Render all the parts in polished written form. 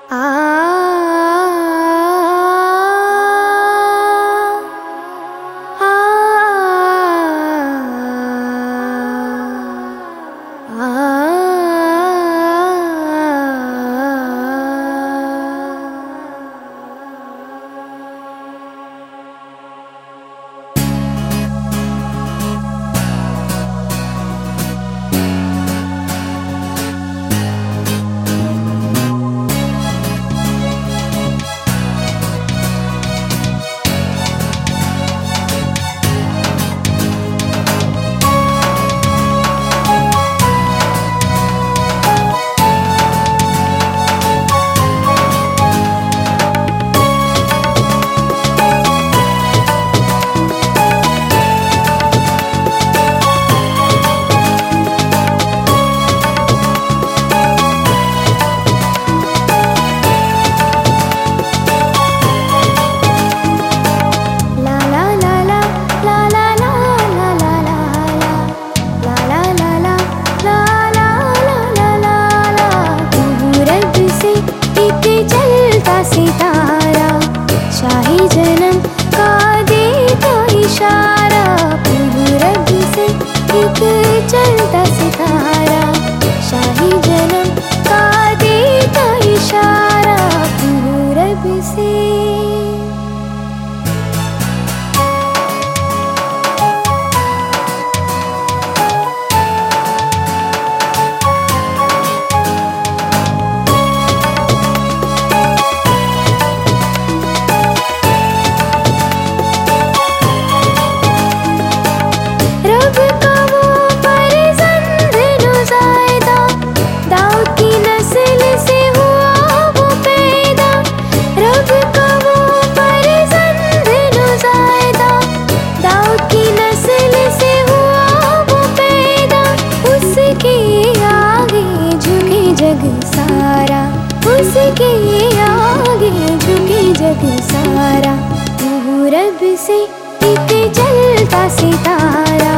उसके आगे झुके जग सारा, तू रब से एक जलता सितारा,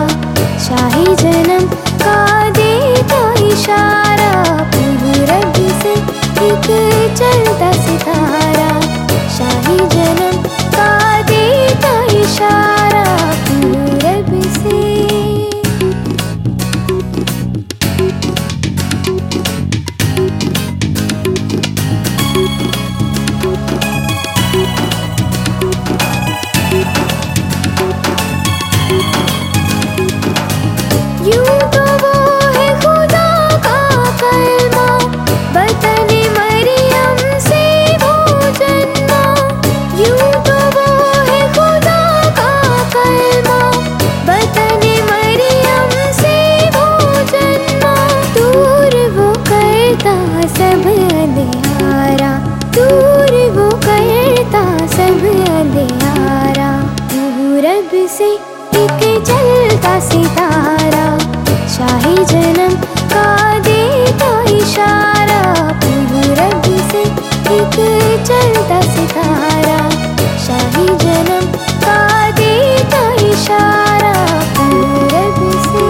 शाही जन्म का देता इशारा। तू रब से एक जलता सितारा, शाही जन्म का देता इशारा। तू रब से यूं तो वो है खुदा का कलमा, बतन मरियम से वो जन्मा। यूं तो वो है खुदा का कलमा, बतन मरियम से वो जन्मा। दूर वो करता सब अंधियारा, दूर वो करता सब अंधियारा। तू रब से एक जलता सितारा, शाही जन्म का देता इशारा। तू रब से एक जलता सितारा, शाही जन्म का देता इशारा। तू रब से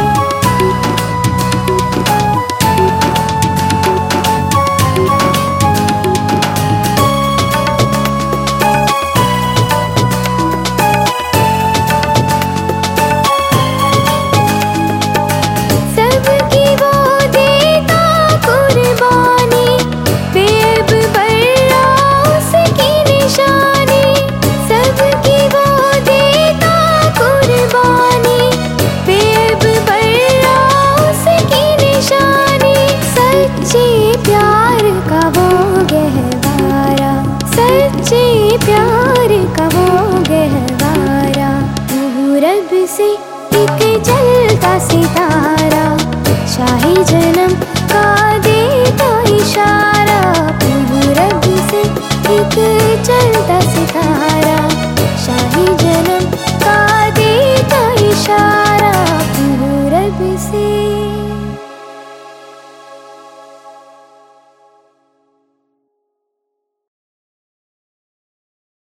प्यार का वो गहवारा। तू रब से एक जलता सितारा, शाही जन्म का देता इशारा। तू रब से एक जलता सितारा, शाही जन्म का देता इशारा। तू रब से